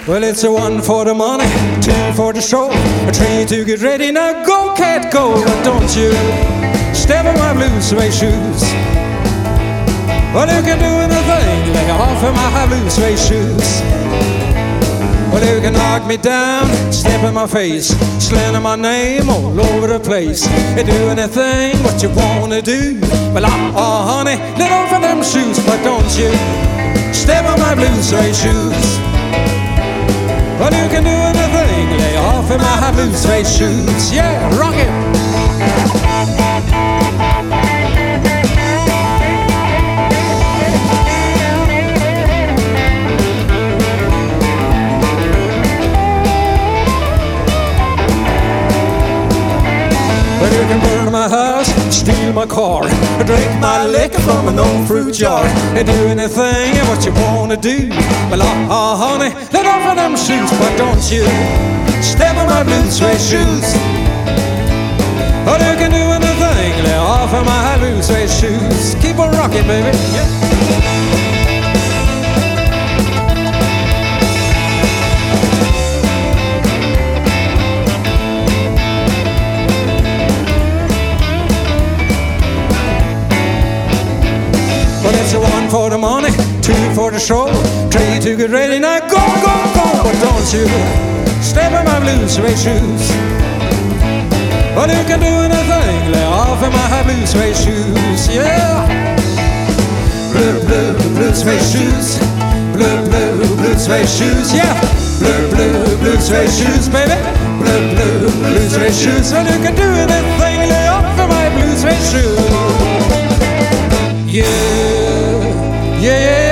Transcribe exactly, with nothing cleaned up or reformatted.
Well, it's a one for the money, two for the show, a three to get ready. Now go, cat, go, but don't you step on my blue suede shoes. Well, you can do anything, lay off of my blue suede shoes. Well, you can knock me down, step in my face, slander my name all over the place. You do anything what you wanna do. Well, oh, honey, let off of them shoes, but don't you step on my blue suede shoes. Well, you can do anything, lay off in my blue suede shoes. Yeah, rock it. Well, you can burn my house, steal my car, drink my liquor from an old fruit jar. You do anything what you wanna do. Well, oh, oh, honey, let off of them shoes, but don't you step on my blue suede shoes. Oh, you can do anything, lay off of my blue suede shoes. Keep on rocking, baby. Yeah. Well, it's a one for the money, two for the show, three to get ready. Now go, go, go, but don't you step on my blue suede shoes. Well, you can do anything, lay off in my blue suede shoes. Yeah. Blue, blue, blue suede shoes. Blue, blue, blue suede shoes. Yeah. Blue, blue, blue suede shoes, baby. Blue, blue, blue suede shoes. Well, you can do anything, lay off in my blue suede shoes. Yeah, yeah, yeah.